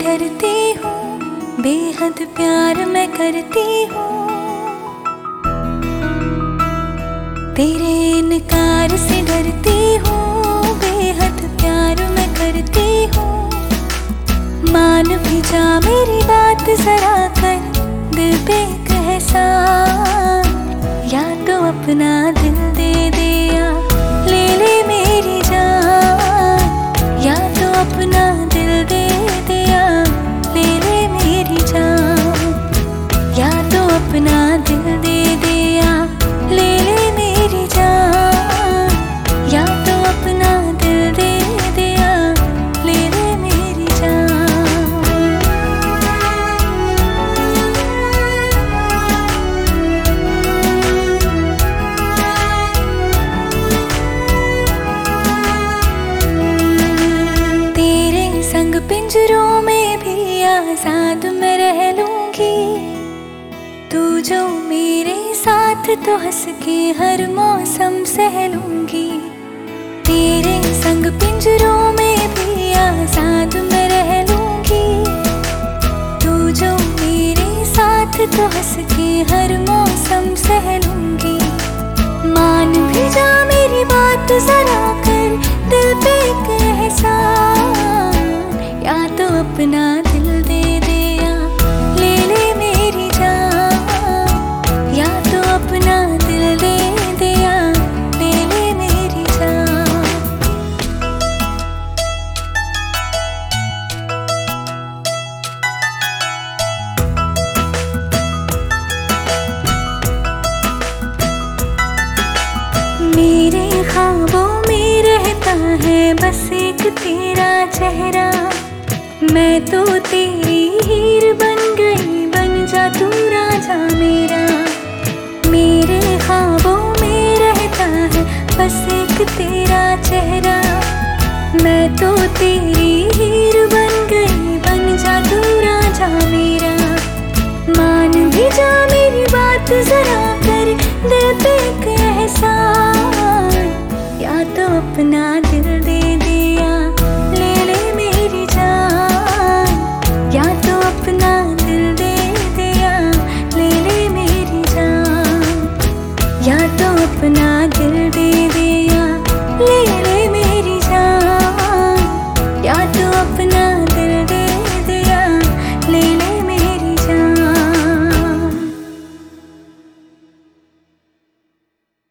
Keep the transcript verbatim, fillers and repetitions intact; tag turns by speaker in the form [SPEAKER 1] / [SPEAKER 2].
[SPEAKER 1] डरती हूँ, बेहद प्यार मैं करती हूँ। तेरे इनकार से डरती हूँ, बेहद प्यार मैं करती हूँ। मान भी जा मेरी बात जरा कर, दिल पे एक एहसान। या तो अपना दिल दे दे या ले ले मेरी जान। या तो अपना दिल दे दे या ले ले मेरी जान। या तो अपना दिल दे दे या ले ले मेरी जान। या तो अपना दिल दे दे या ले ले मेरी जान। तेरे संग पिंजरों में भी आजाद मैं रह लूंगी। तू जो मेरे साथ तो हंस के हर मौसम सह लूंगी। तेरे संग पिंजरों में भी आजाद मैं रह लूंगी। तू जो मेरे साथ तो हंस के हर मौसम सह लूंगी। मान भी जा मेरी बात जरा कर, दिल पे एक एहसान। या तो अपना दिल दे दे या ले ले मेरी जान। या तो अपना दिल दे दे या ले ले मेरी जान। मेरे ख्वाबों में रहता है बस एक तेरा चेहरा। मैं तो तेरी हीर बन गई, बन जा तू राजा मेरा। मेरे ख्वाबों में रहता है बस एक तेरा चेहरा। मैं तो तेरी हीर बन गई, बन जा तू राजा मेरा। मान भी जा मेरी बात जरा कर, दिल पे एक एहसान। या तो अपना